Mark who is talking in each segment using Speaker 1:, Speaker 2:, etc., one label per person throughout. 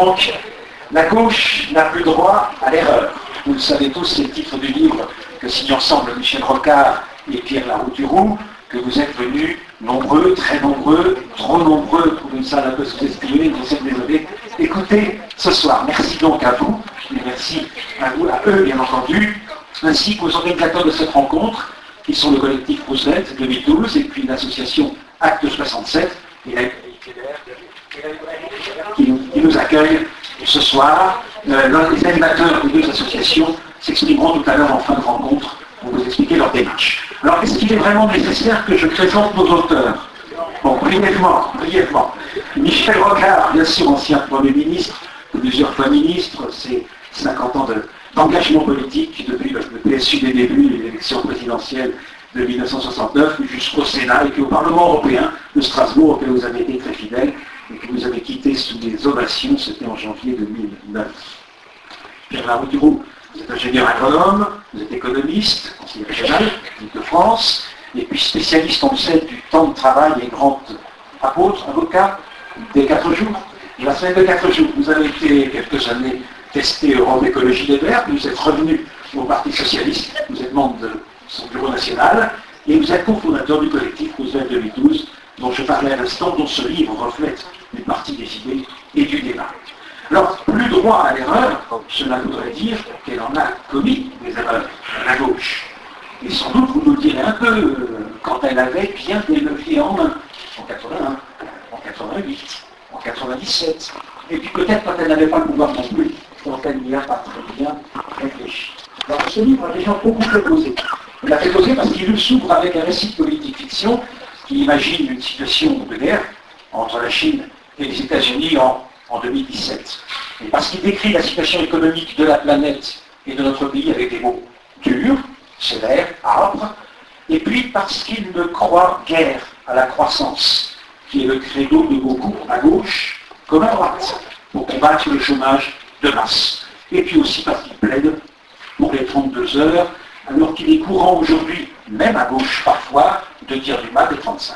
Speaker 1: Donc, la gauche n'a plus droit à l'erreur. Vous le savez tous, c'est le titre du livre que signent ensemble Michel Rocard et Pierre Larouturou, que vous êtes venus nombreux, très nombreux, trop nombreux pour une salle un peu sous-estimée, vous êtes désolés. Écoutez ce soir. Merci donc à vous, et merci à vous, à eux bien entendu, ainsi qu'aux organisateurs de cette rencontre, qui sont le collectif Roosevelt 2012 et puis l'association Acte 67 et la qui nous accueille ce soir. Les animateurs des deux associations s'exprimeront tout à l'heure en fin de rencontre pour vous expliquer leur démarche. Alors, est-ce qu'il est vraiment nécessaire que je présente nos auteurs? Bon, brièvement. Michel Rocard, bien sûr, ancien Premier ministre, plusieurs fois ministre, c'est 50 ans d'engagement politique depuis le PSU des débuts, l'élection présidentielle de 1969 jusqu'au Sénat et puis au Parlement européen de Strasbourg, auquel vous avez été très fidèle et que vous avez quitté sous des ovations, c'était en janvier 2009. Pierre Larouturou, vous êtes ingénieur agronome, vous êtes économiste, conseiller régional de France, et puis spécialiste, on le sait, du temps de travail et grand apôtre, avocat des 4 jours. Et la semaine de 4 jours, vous avez été quelques années testé Europe Écologie Les Verts, puis vous êtes revenu au Parti Socialiste, vous êtes membre de son bureau national, et vous êtes cofondateur du collectif Roosevelt 2012, dont je parlais à l'instant, dont ce livre reflète une partie des idées et du débat. Alors, plus droit à l'erreur, cela voudrait dire qu'elle en a commis des erreurs, la gauche. Et sans doute, vous nous direz un peu, quand elle avait bien des leviers en main, en 81, en 88, en 97, et puis peut-être quand elle n'avait pas le pouvoir non plus, quand elle n'y a pas très bien réfléchi. Alors, ce livre a déjà beaucoup fait poser. Il l'a fait poser parce qu'il s'ouvre avec un récit de politique fiction qui imagine une situation de guerre entre la Chine et les États-Unis en 2017. Et parce qu'il décrit la situation économique de la planète et de notre pays avec des mots durs, sévères, âpres, et puis parce qu'il ne croit guère à la croissance, qui est le credo de beaucoup à gauche comme à droite, pour combattre le chômage de masse. Et puis aussi parce qu'il plaide pour les 32 heures, alors qu'il est courant aujourd'hui, même à gauche parfois, de dire du mal des 35.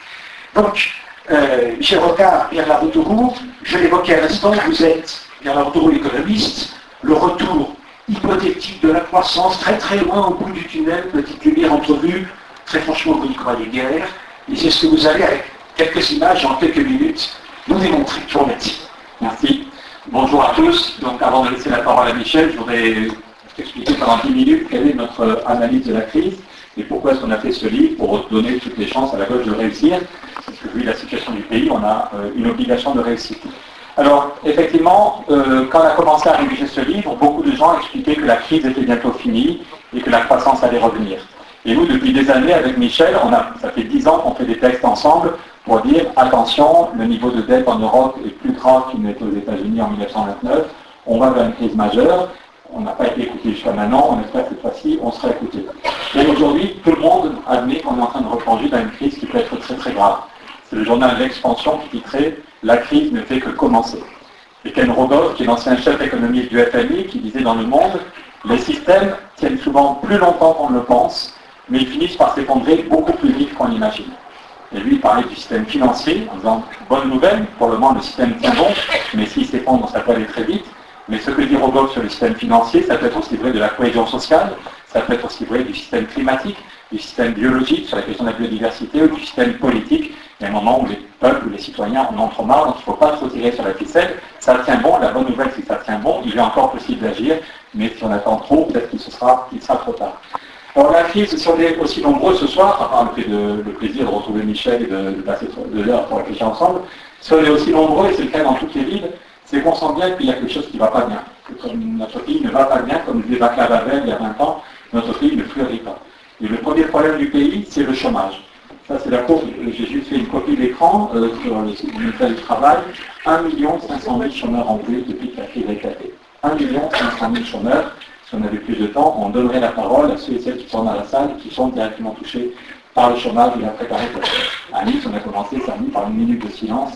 Speaker 1: Donc, Michel Rocard, Pierre Larouturou, je l'évoquais à l'instant, vous êtes, Pierre Larouturou, l'économiste, le retour hypothétique de la croissance, très très loin au bout du tunnel, petite lumière entrevue, très franchement, vous n'y croyez guère, et c'est ce que vous allez, avec quelques images en quelques minutes, nous démontrer. Je vous remercie.
Speaker 2: Merci. Bonjour à tous. Donc, avant de laisser la parole à Michel, je voudrais expliquer pendant 10 minutes quelle est notre analyse de la crise et pourquoi est-ce qu'on a fait ce livre pour donner toutes les chances à la gauche de réussir. Parce que vu la situation du pays, on a une obligation de réussite. Alors, effectivement, quand on a commencé à rédiger ce livre, beaucoup de gens expliquaient que la crise était bientôt finie et que la croissance allait revenir. Et nous, depuis des années, avec Michel, ça fait 10 ans qu'on fait des textes ensemble pour dire, attention, le niveau de dette en Europe est plus grave qu'il n'était aux États-Unis en 1929, on va vers une crise majeure, on n'a pas été écouté jusqu'à maintenant, on espère que cette fois-ci, on sera écouté. Et aujourd'hui, tout le monde admet qu'on est en train de replonger dans une crise qui peut être très très grave. C'est le journal L'Expansion qui titrait « La crise ne fait que commencer ». Et Ken Rogoff, qui est l'ancien chef économique du FMI, qui disait dans Le Monde, les systèmes tiennent souvent plus longtemps qu'on ne le pense, mais ils finissent par s'effondrer beaucoup plus vite qu'on l'imagine. Et lui, il parlait du système financier, en disant, bonne nouvelle, pour le moment le système tient bon, mais s'il s'effondre, ça peut aller très vite. Mais ce que dit Rogoff sur le système financier, ça peut être aussi vrai de la cohésion sociale, ça peut être aussi vrai du système climatique, du système biologique, sur la question de la biodiversité, ou du système politique. Il y a un moment où les peuples, ou les citoyens en ont trop marre, donc il ne faut pas trop tirer sur la ficelle. Ça tient bon, la bonne nouvelle c'est que ça tient bon, il est encore possible d'agir, mais si on attend trop, peut-être qu'il sera trop tard. Alors la crise, si on est aussi nombreux ce soir, à part le plaisir de retrouver Michel et de passer de l'heure pour réfléchir ensemble, si on est aussi nombreux, et c'est le cas dans toutes les villes, c'est qu'on sent bien qu'il y a quelque chose qui ne va pas bien. Que comme notre pays ne va pas bien, comme disait Václav Havel il y a 20 ans, notre pays ne fleurit pas. Et le premier problème du pays, c'est le chômage. Ça, c'est la courbe. J'ai juste fait une copie de l'écran sur le site du ministère du Travail. 1 500 000 chômeurs en plus depuis que la crise a éclaté. 1 500 000 chômeurs. Si on avait plus de temps, on donnerait la parole à ceux et celles qui sont dans la salle et qui sont directement touchés par le chômage et la précarité. À Nice, on a commencé samedi par une minute de silence.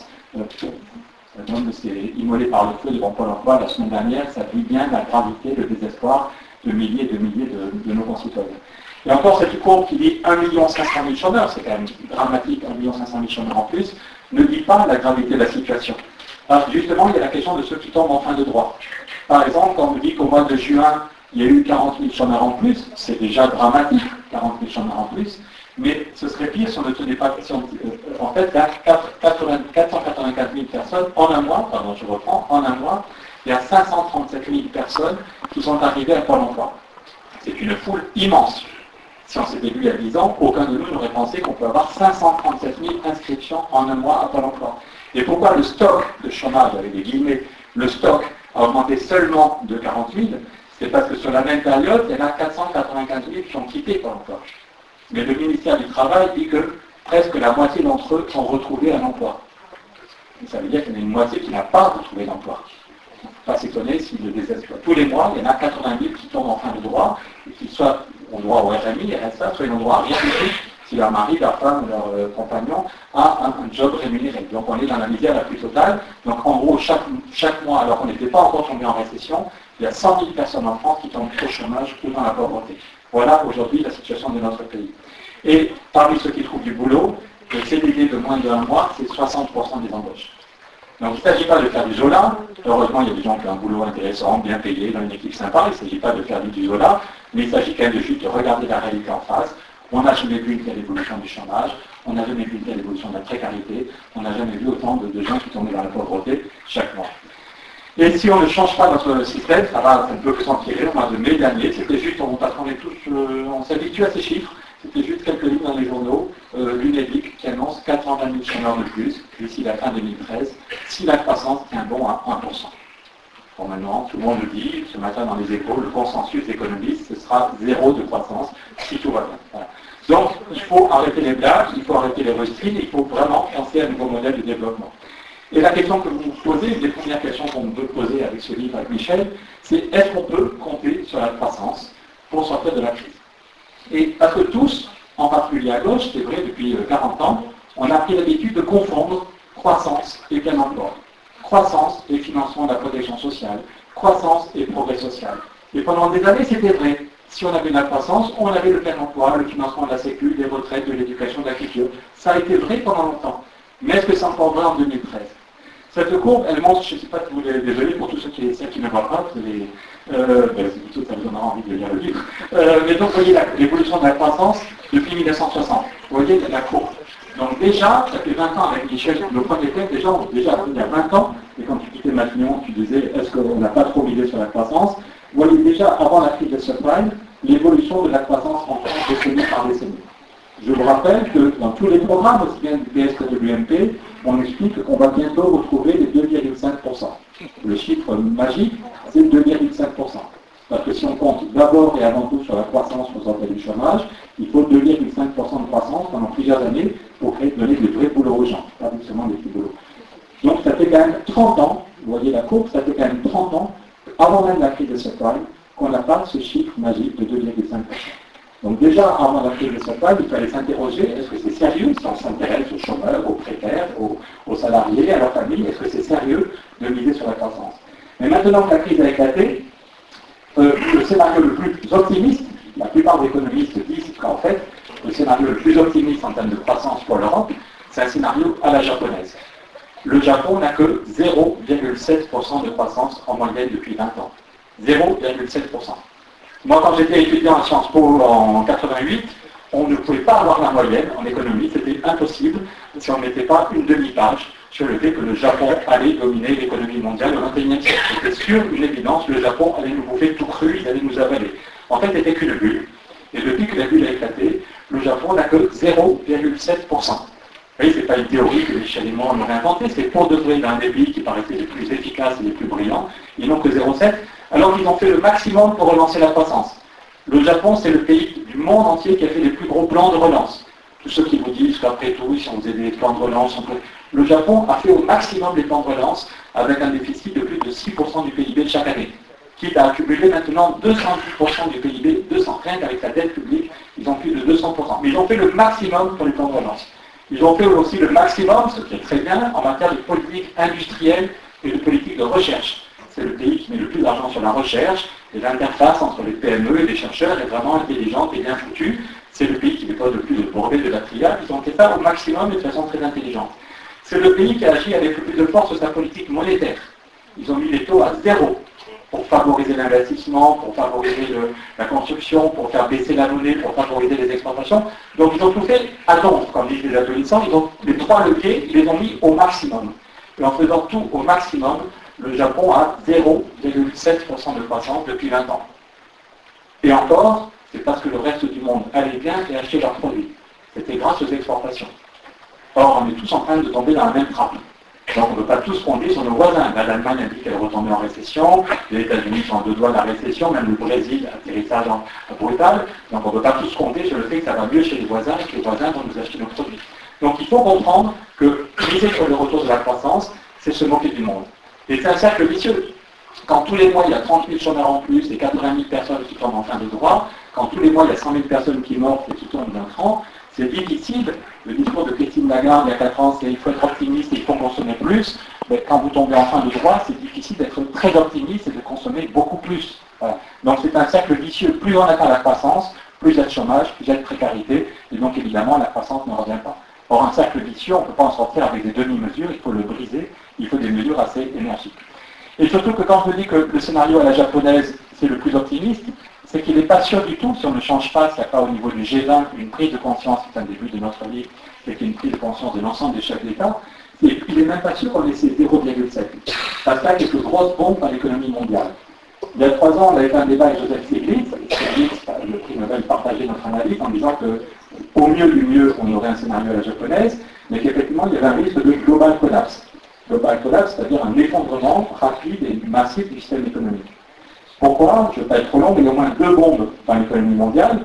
Speaker 2: Un homme s'est immolé par le feu devant Pôle emploi la semaine dernière. Ça dit bien la gravité, le désespoir de milliers et de milliers de nos concitoyens. Et encore, cette courbe qui dit 1 500 000 chômeurs, c'est quand même dramatique, 1 500 000 chômeurs en plus, ne dit pas la gravité de la situation. Justement, il y a la question de ceux qui tombent en fin de droit. Par exemple, quand on me dit qu'au mois de juin, il y a eu 40 000 chômeurs en plus, c'est déjà dramatique, 40 000 chômeurs en plus, mais ce serait pire si on ne tenait pas... en fait, il y a 484 000 personnes en un mois, pardon, je reprends, en un mois, il y a 537 000 personnes qui sont arrivées à Pôle emploi. C'est une foule immense. Si on s'était vu il y a 10 ans, aucun de nous n'aurait pensé qu'on peut avoir 537 000 inscriptions en un mois à Pôle emploi. Et pourquoi le stock de chômage, avec des guillemets, le stock a augmenté seulement de 40 000, c'est parce que sur la même période, il y en a 495 000 qui ont quitté Pôle emploi. Mais le ministère du Travail dit que presque la moitié d'entre eux ont retrouvé un emploi. Et ça veut dire qu'il y en a une moitié qui n'a pas retrouvé d'emploi. Il ne faut pas s'étonner s'ils le désespèrent. Tous les mois, il y en a 80 000 qui tombent en fin de droit, et qui soit ont droit au RMI, RSA, soit ils n'ont droit à rien du tout si leur mari, leur femme ou leur compagnon a un job rémunéré. Donc on est dans la misère la plus totale. Donc en gros, chaque mois, alors qu'on n'était pas encore tombé en récession, il y a 100 000 personnes en France qui tombent au chômage ou dans la pauvreté. Voilà aujourd'hui la situation de notre pays. Et parmi ceux qui trouvent du boulot, le CDD de moins d'un mois, c'est 60% des embauches. Donc il ne s'agit pas de faire du Zola. Heureusement, il y a des gens qui ont un boulot intéressant, bien payé, dans une équipe sympa. Il ne s'agit pas de faire du Zola, mais il s'agit quand même de juste de regarder la réalité en face. On n'a jamais vu une telle évolution du chômage, on n'a jamais vu une telle évolution de la précarité, on n'a jamais vu autant de gens qui tombaient dans la pauvreté chaque mois. Et si on ne change pas notre système, ça va un peu s'empirer. Au mois de mai dernier, c'était juste, on s'habitue à ces chiffres, c'était juste quelques lignes dans les journaux, l'UNEDIC qui annonce 420 000 chômeurs de plus d'ici la fin 2013, si la croissance tient bon à 1%. Bon, maintenant, tout le monde le dit, ce matin dans les échos, le consensus économiste, ce sera 0 de croissance si tout va bien. Voilà. Donc, il faut arrêter les blagues, il faut arrêter les rustines, il faut vraiment penser à un nouveau modèle de développement. Et la question que vous vous posez, une des premières questions qu'on peut poser avec ce livre, avec Michel, c'est est-ce qu'on peut compter sur la croissance pour sortir de la crise? Et parce que tous, en particulier à gauche, c'est vrai depuis 40 ans, on a pris l'habitude de confondre croissance et plein emploi. Croissance et financement de la protection sociale, croissance et progrès social. Et pendant des années, c'était vrai. Si on avait de la croissance, on avait le plein emploi, le financement de la sécu, des retraites, de l'éducation, de la culture. Ça a été vrai pendant longtemps. Mais est-ce que c'est encore vrai en 2013? Cette courbe, elle montre, je ne sais pas si vous l'avez, désolé pour tous ceux qui ne voient pas, c'est plutôt ça vous donnera envie de lire le livre. Mais donc, vous voyez l'évolution de la croissance depuis 1960. Vous voyez la courbe. Donc déjà, ça fait 20 ans avec Michel, le premier thème, déjà il y a 20 ans, et quand tu quittais Matignon, tu disais, est-ce qu'on n'a pas trop misé sur la croissance? Vous voyez déjà, avant la crise de subprime, l'évolution de la croissance en France décennie par décennie. Je vous rappelle que dans tous les programmes, aussi bien du PS que de l'UMP, on explique qu'on va bientôt retrouver les 2,5%. Le chiffre magique, c'est 2,5%. Parce que si on compte d'abord et avant tout sur la croissance pour sortir du chômage, il faut 2,5% de croissance pendant plusieurs années pour donner des vrais boulots aux gens, pas seulement des petits boulots. Donc ça fait quand même 30 ans, vous voyez la courbe, ça fait quand même 30 ans, avant même la crise de subprime, qu'on n'a pas ce chiffre magique de 2,5%. Donc déjà, avant la crise de subprime, il fallait s'interroger, est-ce que c'est sérieux si on s'intéresse aux chômeurs, aux précaires, aux salariés, à leur famille, est-ce que c'est sérieux de miser sur la croissance? Mais maintenant que la crise a éclaté, le scénario le plus optimiste, la plupart des économistes disent qu'en fait, le scénario le plus optimiste en termes de croissance pour l'Europe, c'est un scénario à la japonaise. Le Japon n'a que 0,7% de croissance en moyenne depuis 20 ans. 0,7%. Moi, quand j'étais étudiant à Sciences Po en 88, on ne pouvait pas avoir la moyenne en économie, c'était impossible si on ne mettait pas une demi-page sur le fait que le Japon allait dominer l'économie mondiale au XXIe siècle. C'était sûr, une évidence, le Japon allait nous bouffer tout cru, il allait nous avaler. En fait, c'était qu'une bulle. Et depuis que la bulle a éclaté, le Japon n'a que 0,7%. Vous voyez, ce n'est pas une théorie que Michel et moi on aurait inventée, c'est pour de vrai dans des pays qui paraissaient les plus efficaces et les plus brillants, ils n'ont que 0,7%, alors qu'ils ont fait le maximum pour relancer la croissance. Le Japon, c'est le pays du monde entier qui a fait les plus gros plans de relance. Tous ceux qui vous disent qu'après tout, si on faisait des plans de relance, le Japon a fait au maximum des plans de relance avec un déficit de plus de 6% du PIB de chaque année, quitte à accumuler maintenant 210% du PIB, 200, rien qu'avec la dette publique, ils ont plus de 200%. Mais ils ont fait le maximum pour les plans de relance. Ils ont fait aussi le maximum, ce qui est très bien, en matière de politique industrielle et de politique de recherche. C'est le pays qui met le plus d'argent sur la recherche, et l'interface entre les PME et les chercheurs est vraiment intelligente et bien foutue. C'est le pays qui dépose le plus de brevets de la TRIA. Ils ont fait ça au maximum et de façon très intelligente. C'est le pays qui a agi avec le plus de force sur sa politique monétaire. Ils ont mis les taux à 0 pour favoriser l'investissement, pour favoriser la construction, pour faire baisser la monnaie, pour favoriser les exportations. Donc ils ont tout fait à l'ombre, comme disent les adolescents. Ils ont les 3 leviers, ils les ont mis au maximum. Et en faisant tout au maximum, le Japon a 0,7% de croissance depuis 20 ans. Et encore, c'est parce que le reste du monde allait bien et achetait leurs produits. C'était grâce aux exportations. Or, on est tous en train de tomber dans la même trappe. Donc on ne peut pas tous compter sur nos voisins. L'Allemagne a dit qu'elle retombait en récession, les États-Unis sont en 2 doigts de la récession, même le Brésil, atterrissage brutal. Donc on ne peut pas tous compter sur le fait que ça va mieux chez les voisins et que les voisins vont nous acheter nos produits. Donc il faut comprendre que miser sur le retour de la croissance, c'est se moquer du monde. Et c'est un cercle vicieux. Quand tous les mois il y a 30 000 chômeurs en plus et 80 000 personnes qui tombent en fin de droit, quand tous les mois il y a 100 000 personnes qui meurent et qui tombent d'un cran, c'est difficile. Le discours de Christine Lagarde il y a 4 ans, c'est il faut être optimiste et il faut consommer plus. Mais quand vous tombez en fin de droit, c'est difficile d'être très optimiste et de consommer beaucoup plus. Voilà. Donc c'est un cercle vicieux. Plus on atteint la croissance, plus il y a de chômage, plus il y a de précarité, et donc évidemment la croissance ne revient pas. Or un cercle vicieux, on ne peut pas en sortir avec des demi-mesures, il faut le briser, il faut des mesures assez énergiques. Et surtout que quand je dis que le scénario à la japonaise, c'est le plus optimiste, c'est qu'il n'est pas sûr du tout, si on ne change pas, s'il n'y a pas au niveau du G20 une prise de conscience, c'est un début de notre livre, c'est qu'il y a une prise de conscience de l'ensemble des chefs d'État, et il n'est même pas sûr qu'on ait ces 0,7. Ça fait quelques grosses bombes à l'économie mondiale. Il y a 3 ans, on avait fait un débat avec Joseph Stiglitz, le prix Nobel partageait notre analyse en disant qu'au mieux du mieux, on aurait un scénario à la japonaise, mais qu'effectivement, il y avait un risque de global collapse. Global collapse, c'est-à-dire un effondrement rapide et massif du système économique. Pourquoi? Je ne vais pas être trop long, mais il y a au moins 2 bombes dans l'économie mondiale.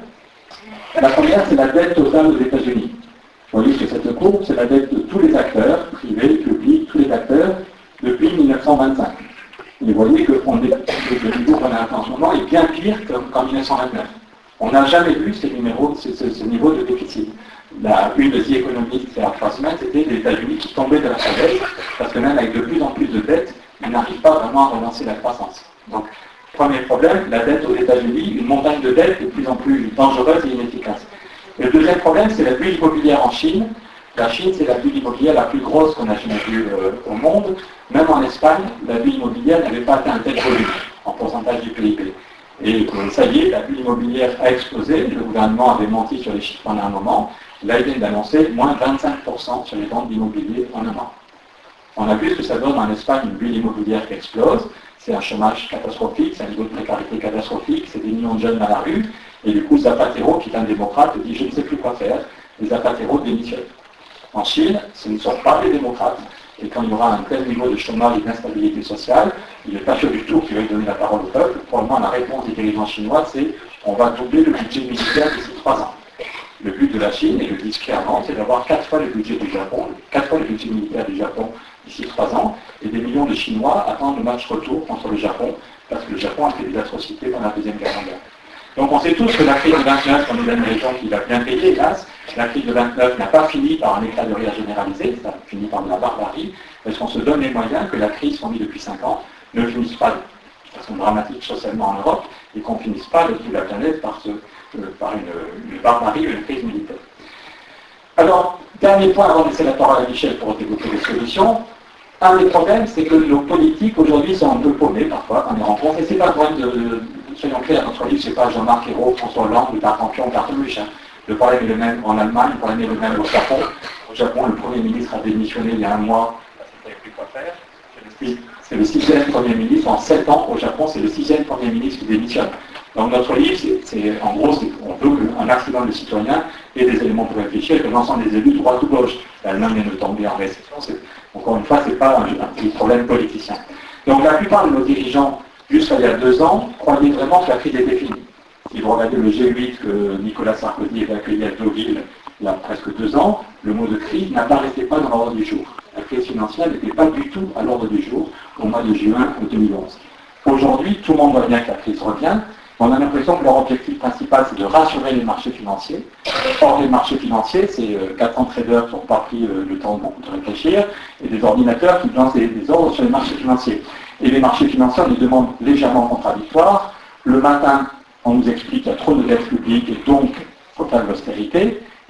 Speaker 2: La première, c'est la dette totale aux États-Unis. Vous voyez que cette courbe, c'est la dette de tous les acteurs, privés, publics, tous les acteurs, depuis 1925. Et vous voyez que le niveau qu'on a en ce moment est bien pire qu'en 1929. On n'a jamais vu ce niveau de déficit. Une de ces économistes, il y a 3 semaines, c'était les États-Unis qui tombaient de la falaise, parce que même avec de plus en plus de dettes, ils n'arrivent pas vraiment à relancer la croissance. Donc, premier problème, la dette aux États-Unis, une montagne de dettes de plus en plus dangereuse et inefficace. Et le deuxième problème, c'est la bulle immobilière en Chine. La Chine, c'est la bulle immobilière la plus grosse qu'on a jamais vue au monde. Même en Espagne, la bulle immobilière n'avait pas atteint un tel volume en pourcentage du PIB. Et ça y est, la bulle immobilière a explosé. Le gouvernement avait menti sur les chiffres pendant un moment. Là, il vient d'annoncer moins 25% sur les ventes d'immobilier en un an. On a vu ce que ça donne en Espagne, une bulle immobilière qui explose. C'est un chômage catastrophique, c'est un niveau de précarité catastrophique, c'est des millions de jeunes à la rue. Et du coup, Zapatero, qui est un démocrate, dit « je ne sais plus quoi faire ». Les Zapatero démissionnent. En Chine, ce ne sont pas les démocrates. Et quand il y aura un tel niveau de chômage et d'instabilité sociale, il n'est pas sûr du tout qu'il va donner la parole au peuple. Probablement, la réponse des dirigeants chinois, c'est « on va doubler le budget militaire d'ici 3 ans ». Le but de la Chine, et le disent clairement, c'est d'avoir 4 fois le budget du Japon, 4 fois le budget militaire du Japon d'ici 3 ans, et des millions de Chinois attendent le match retour contre le Japon, parce que le Japon a fait des atrocités pendant la Deuxième Guerre mondiale. Donc on sait tous que la crise de 29, on est dans une région qui va bien payer, hélas. La crise de 29 n'a pas fini par un éclat de rire généralisé, ça a fini par de la barbarie, parce qu'on se donne les moyens que la crise qu'on vit depuis 5 ans ne finisse pas de façon dramatique socialement en Europe, et qu'on ne finisse pas de toute la planète par une barbarie ou une crise militaire. Alors, dernier point avant de laisser la parole à Michel pour développer les solutions. Un des problèmes, c'est que nos politiques aujourd'hui sont un peu paumés parfois quand on les rencontre, et c'est pas le problème soyons clairs, notre livre, c'est pas Jean-Marc Ayrault, François Hollande, ou Tartampion, Cartoluche. Le problème est le même en Allemagne, le problème est le même au Japon. Au Japon, le Premier ministre a démissionné il y a 1 mois, parce qu'il ne savait plus quoi faire. C'est le 6e Premier ministre, en 7 ans au Japon, c'est le 6e Premier ministre qui démissionne. Donc notre livre, en gros, on veut qu'un maximum de citoyens ait des éléments pour réfléchir, et que l'ensemble des élus, droite ou gauche. L'Allemagne vient de tomber en récession, encore une fois, ce n'est pas un petit problème politicien. Donc la plupart de nos dirigeants, jusqu'à il y a 2 ans, croyaient vraiment que la crise était finie. Si vous regardez le G8 que Nicolas Sarkozy avait accueilli à Deauville il y a presque 2 ans, le mot de crise n'apparaissait pas dans l'ordre du jour. La crise financière n'était pas du tout à l'ordre du jour au mois de juin 2011. Aujourd'hui, tout le monde voit bien que la crise revient. On a l'impression que leur objectif principal, c'est de rassurer les marchés financiers. Or, les marchés financiers, c'est 400 traders qui n'ont pas pris le temps de réfléchir, et des ordinateurs qui lancent des ordres sur les marchés financiers. Et les marchés financiers ont des demandes légèrement contradictoires. Le matin, on nous explique qu'il y a trop de dettes publiques, et donc, il faut faire de l'austérité.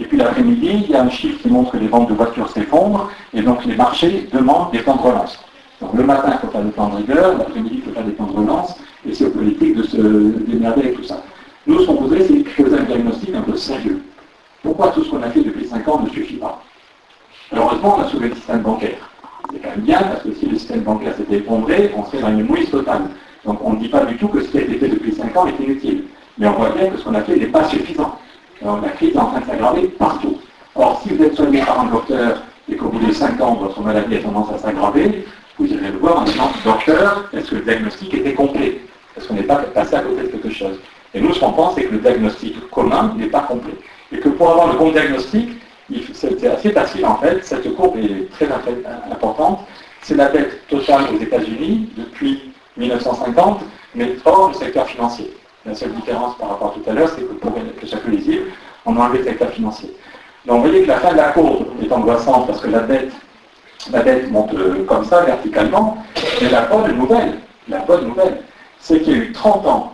Speaker 2: Et puis l'après-midi, il y a un chiffre qui montre que les ventes de voitures s'effondrent, et donc les marchés demandent des plans de relance. Donc le matin, il faut faire des plans de rigueur, l'après-midi, il faut faire des plans de relance, et c'est aux politiques de se démerder avec tout ça. Nous, ce qu'on voudrait, c'est poser un diagnostic un peu sérieux. Pourquoi tout ce qu'on a fait depuis 5 ans ne suffit pas? Heureusement, on a sauvé le système bancaire. C'est quand même bien, parce que si le système bancaire s'était effondré, on serait dans une mouise totale. Donc on ne dit pas du tout que ce qui a été fait depuis 5 ans est inutile. Mais on voit bien que ce qu'on a fait n'est pas suffisant. Alors, la crise est en train de s'aggraver partout. Or, si vous êtes soigné par un docteur et qu'au bout de 5 ans, votre maladie a tendance à s'aggraver, vous irez le voir en disant, docteur, est-ce que le diagnostic était complet? Est-ce qu'on n'est pas passé à côté de quelque chose? Et nous, ce qu'on pense, c'est que le diagnostic commun n'est pas complet. Et que pour avoir le bon diagnostic, c'est assez facile en fait, cette courbe est très importante, c'est la dette totale aux États-Unis depuis 1950, mais hors du secteur financier. La seule différence par rapport à tout à l'heure, c'est que pour que ça soit lisible, on a enlevé le secteur financier. Donc vous voyez que la fin de la courbe est angoissante parce que la dette monte comme ça, verticalement, mais la bonne nouvelle, c'est qu'il y a eu 30 ans,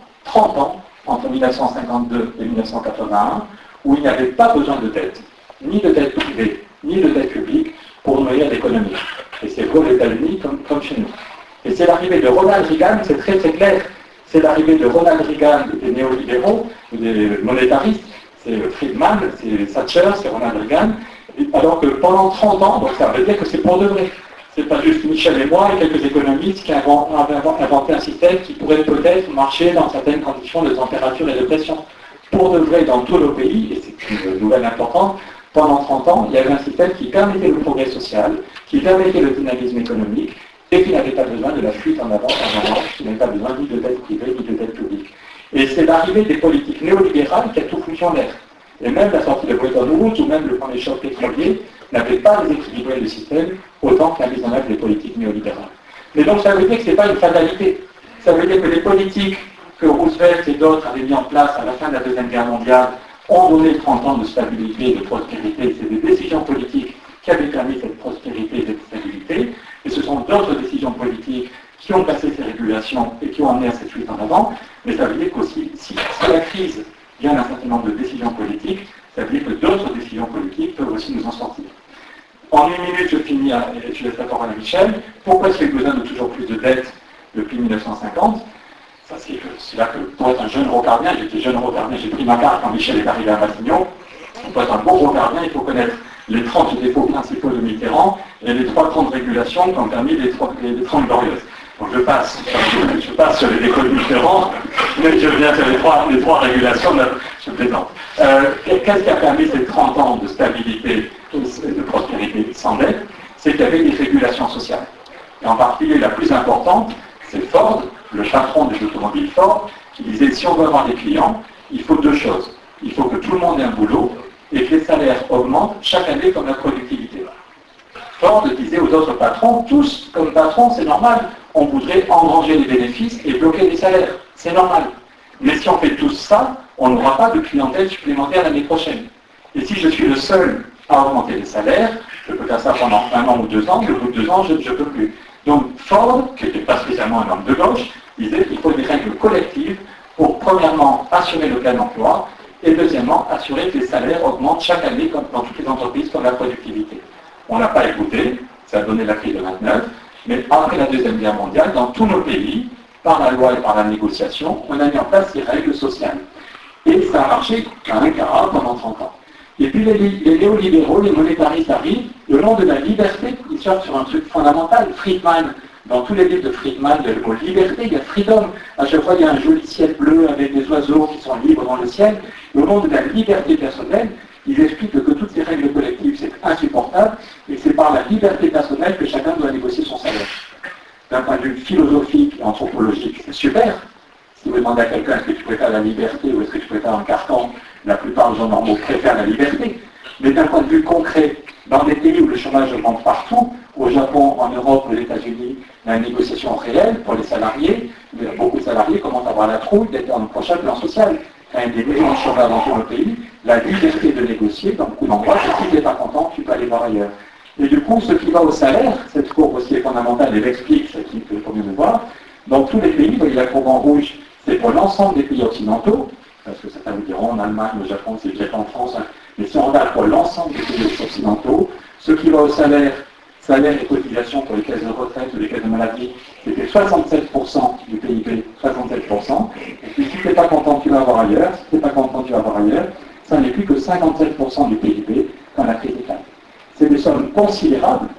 Speaker 2: entre 1952 et 1981, où il n'y avait pas besoin de dette, ni de dette privée, ni de dette publique, pour nourrir l'économie. Et c'est vrai aux États-Unis comme chez nous. Et c'est l'arrivée de Ronald Reagan, c'est très très clair, c'est l'arrivée de Ronald Reagan, des néolibéraux, des monétaristes, c'est Friedman, c'est Thatcher, c'est Ronald Reagan, alors que pendant 30 ans, donc ça veut dire que c'est pour de vrai. C'est pas juste Michel et moi et quelques économistes qui avaient inventé un système qui pourrait peut-être marcher dans certaines conditions de température et de pression. Pour de vrai, dans tous nos pays, et c'est une nouvelle importante, pendant 30 ans, il y avait un système qui permettait le progrès social, qui permettait le dynamisme économique, et qui n'avait pas besoin de la fuite en avant, qui n'avait pas besoin ni de dette privée, ni de dette publique. Et c'est l'arrivée des politiques néolibérales qui a tout foutu en l'air. Et même la sortie de Bretton Woods, ou même le premier choc pétrolier, n'avait pas déséquilibré le système autant que la mise en œuvre des politiques néolibérales. Mais donc ça veut dire que ce n'est pas une fatalité. Ça veut dire que les politiques que Roosevelt et d'autres avaient mis en place à la fin de la Deuxième Guerre mondiale ont donné 30 ans de stabilité et de prospérité. C'est des décisions politiques qui avaient permis cette prospérité et cette stabilité. Et ce sont d'autres décisions politiques qui ont passé ces régulations et qui ont amené à cette fuite en avant. Mais ça veut dire qu'aussi, si la crise vient d'un certain nombre de décisions politiques, ça veut dire que d'autres décisions politiques peuvent aussi nous en sortir. En une minute, je finis et je laisse la parole à Michel. Pourquoi est-ce qu'il y a besoin de toujours plus de dettes depuis 1950 ? Ça, c'est là que pour être un jeune rocardien, j'étais jeune rocardien, j'ai pris ma carte quand Michel est arrivé à Matignon. Pour être un bon rocardien, il faut connaître les 30 défauts principaux de Mitterrand et les 3 grandes régulations qui ont permis les 30 glorieuses. Donc je passe sur les défauts de Mitterrand, mais je viens sur les trois régulations, je plaisante. Qu'est-ce qui a permis ces 30 ans de stabilité et de prospérité sans dette? C'est qu'il y avait des régulations sociales. Et en particulier, la plus importante, c'est Ford, le patron des automobiles Ford, qui disait si on veut avoir des clients, il faut 2 choses. Il faut que tout le monde ait un boulot et que les salaires augmentent chaque année comme la productivité. Ford disait aux autres patrons, tous comme patrons, c'est normal, on voudrait engranger les bénéfices et bloquer les salaires. C'est normal. Mais si on fait tout ça, on n'aura pas de clientèle supplémentaire l'année prochaine. Et si je suis le seul à augmenter les salaires, je peux faire ça pendant 1 an ou 2 ans, mais au bout de 2 ans, je ne peux plus. Donc Ford, qui n'était pas spécialement un homme de gauche, disait qu'il faut des règles collectives pour, premièrement, assurer le plein emploi, et deuxièmement, assurer que les salaires augmentent chaque année, comme dans toutes les entreprises, comme la productivité. On n'a pas écouté, ça a donné la crise de 29, mais après la Deuxième Guerre mondiale, dans tous nos pays, par la loi et par la négociation, on a mis en place ces règles sociales. Et ça a marché qu'à un quart pendant 30 ans. Et puis les néolibéraux, les monétaristes arrivent, le nom de la liberté, ils sortent sur un truc fondamental. Friedman, dans tous les livres de Friedman, il y a le mot liberté, il y a freedom. À chaque fois, il y a un joli ciel bleu avec des oiseaux qui sont libres dans le ciel. Le nom de la liberté personnelle, ils expliquent que toutes ces règles collectives, c'est insupportable, et c'est par la liberté personnelle que chacun doit négocier son salaire. D'un point de vue philosophique et anthropologique, c'est super. Si vous demandez à quelqu'un est-ce que tu préfères la liberté ou est-ce que tu préfères un carton, la plupart des gens normaux préfèrent la liberté. Mais d'un point de vue concret, dans des pays où le chômage augmente partout, au Japon, en Europe, aux États-Unis, il y a une négociation réelle pour les salariés. Beaucoup de salariés commencent à avoir la trouille d'être dans le prochain plan social. Quand il y a des millions de chômeurs dans tout le pays, la liberté de négocier, dans beaucoup d'endroits, c'est si tu n'es pas content, tu peux aller voir ailleurs. Et du coup, ce qui va au salaire, cette courbe aussi est fondamentale, elle explique ce qu'il faut mieux voir. Dans tous les pays, vous voyez la courbe en rouge, c'est pour l'ensemble des pays occidentaux, parce que certains vous diront en Allemagne, au Japon, c'est peut-être en France, hein. Mais si on regarde pour l'ensemble des pays occidentaux, ce qui va au salaire et cotisations pour les caisses de retraite ou les caisses de maladie, c'était 67% du PIB, 67%. Et puis si tu n'es pas content, tu vas avoir ailleurs. Si tu n'es pas content, tu vas avoir ailleurs. Ça n'est plus que 57% du PIB quand la crise éclate. C'est des sommes considérables,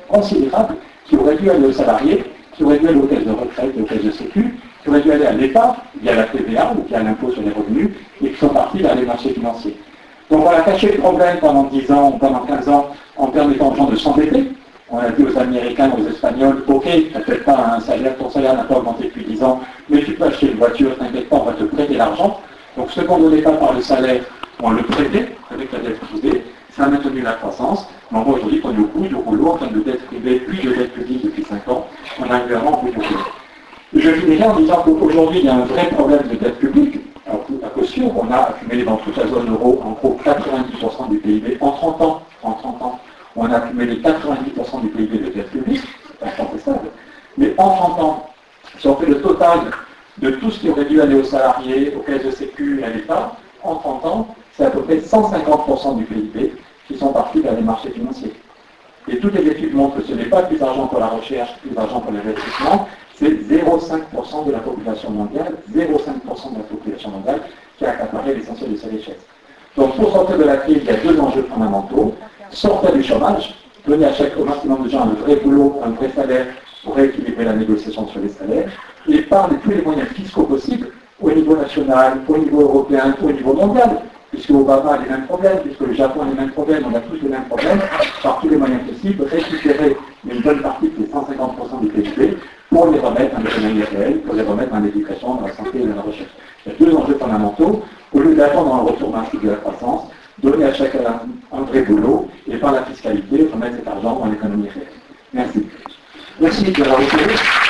Speaker 2: qui auraient dû aller aux salariés, qui auraient dû aller aux caisses de retraite et aux caisses de sécu, qui auraient dû aller à l'État, via la TVA ou via l'impôt sur les revenus, et qui sont partis vers les marchés financiers. Donc on a caché le problème pendant 10 ans, pendant 15 ans, en permettant aux gens de s'endetter. On a dit aux Américains, aux Espagnols, ok, tu n'as peut-être pas un salaire, ton salaire n'a pas augmenté depuis 10 ans, mais tu peux acheter une voiture, t'inquiète pas, on va te prêter l'argent. Donc ce qu'on ne donnait pas par le salaire, on le prêtait avec la dette privée, ça a maintenu la croissance. Mais on voit aujourd'hui qu'on est au bout du rouleau en termes de dette privée, puis de dette publique depuis 5 ans, on a vraiment au bout du rouleau. Je finirai en disant qu'aujourd'hui, il y a un vrai problème de dette publique. À coup sûr, on a accumulé dans toute la zone euro, en gros, 90% du PIB en 30 ans. En 30 ans, on a accumulé 90% du PIB de dette publique, c'est incontestable. Mais en 30 ans, si on fait le total de tout ce qui aurait dû aller aux salariés, aux caisses de sécu et à l'État, en 30 ans, c'est à peu près 150% du PIB qui sont partis vers les marchés financiers. Et toutes les études montrent que ce n'est pas plus d'argent pour la recherche, plus d'argent pour l'investissement, c'est 0,5% de la population mondiale, 0,5% de la population mondiale qui a accaparé l'essentiel de ces richesses. Donc pour sortir de la crise, il y a deux enjeux fondamentaux. Sortir du chômage, donner au maximum de gens un vrai boulot, un vrai salaire pour rééquilibrer la négociation sur les salaires, et par tous les moyens fiscaux possibles, au niveau national, au niveau européen, au niveau mondial, puisque Obama a les mêmes problèmes, puisque le Japon a les mêmes problèmes, on a tous les mêmes problèmes, par tous les moyens possibles, récupérer une bonne partie de ces 150% du PIB pour les remettre dans l'économie réelle, pour les remettre dans l'éducation, dans la santé et dans la recherche. Il y a deux enjeux fondamentaux. Au lieu d'attendre un retour massif de la croissance, donner à chacun un vrai boulot et par la fiscalité, remettre cet argent dans l'économie réelle. Merci.
Speaker 1: Merci de l'avoir écouté.